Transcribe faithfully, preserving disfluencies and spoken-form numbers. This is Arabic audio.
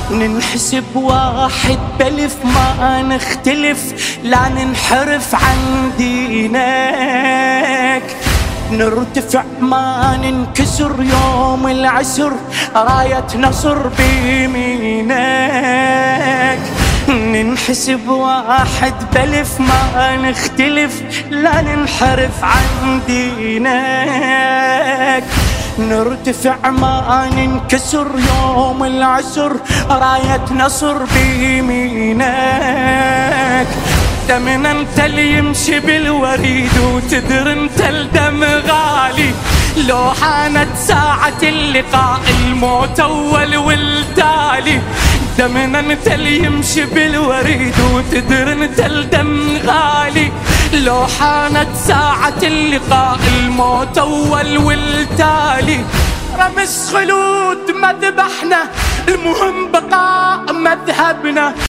ننحسب واحد بلف ما نختلف، لا ننحرف عن دينك. نرتفع ما ننكسر يوم العسر، راية نصر بيمينك. ننحسب واحد بلف ما نختلف، لا ننحرف عن دينك. نرتفع ما ننكسر يوم العسر، راية نصر بيمينك. دمنا انت اللي يمشي بالوريد، وتدر انت الدم غالي. لو حانت ساعة اللقاء الموت اول والتالي. دمنا انت اللي يمشي بالوريد، وتدر انت الدم غالي. لو حانت ساعة اللقاء الموت اول والتالي. رمس خلود مذبحنا، المهم بقاء مذهبنا.